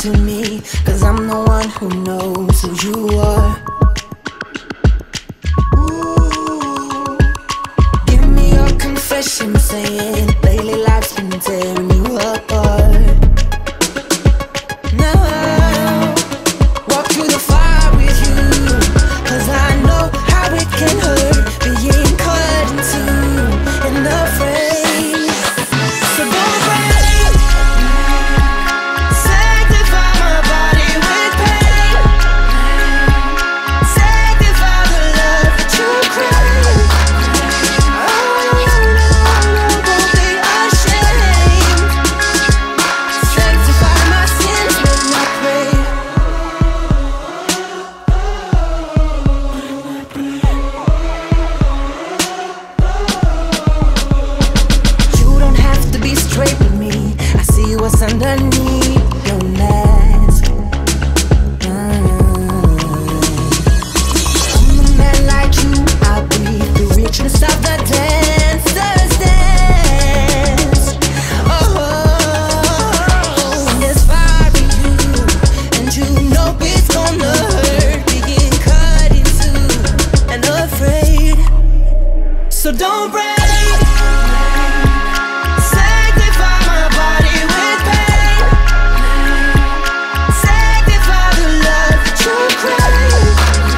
to me, 'cause I'm the one who knows who you are. Ooh. Give me your confession, saying lately life's been tearing you apart. Now I'll walk through the fire with you, 'cause I know how it can hurt being cut in two and afraid. So don't break, sanctify my body with pain, sanctify the love that you crave. Oh, don't be ashamed, sanctify my sins when I pray. You don't have to be straight with me, I see what's underneath your mask. I'm a man like you, I breathe the richness of the dancer's dance. Oh, it's fire in you, and you know it's gonna hurt being cut in two and afraid. So don't break, sanctify my body with pain, sanctify the love that you crave.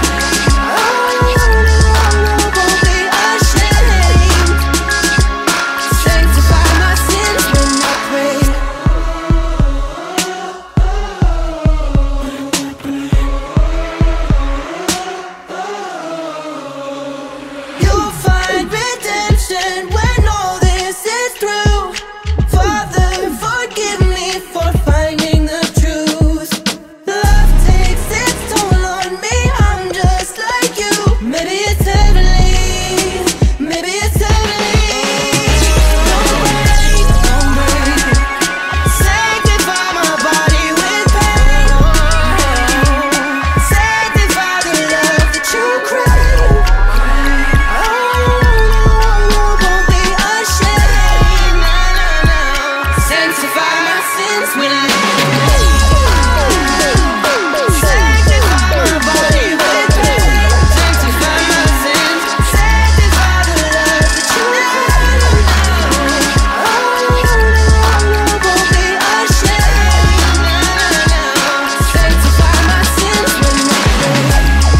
Oh, don't be ashamed, sanctify my sins when I pray. You'll find redemption when all this is through. Father, forgive me for finding the truth. Love takes its toll on me, I'm just like you. Maybe it's heavenly, maybe it's heavenly. Don't break, sanctify my body with pain, sanctify the love that you crave. Oh, don't be ashamed, sanctify my sins when I sanctify my body with pain, sanctify my sins, sanctify the love that you crave. Oh, don't be ashamed, sanctify my sins when I pray.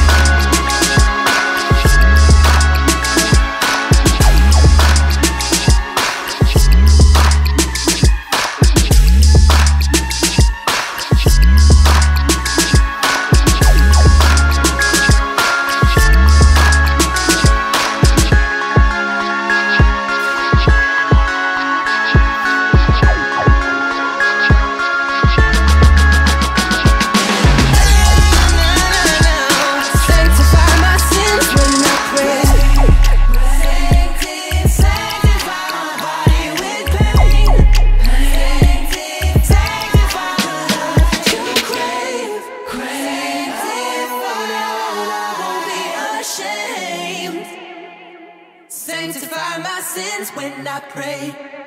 Sanctify my sins when I pray. Sanctify my body with pain, sanctify the love that you crave. Don't be ashamed, sanctify my sins when I pray.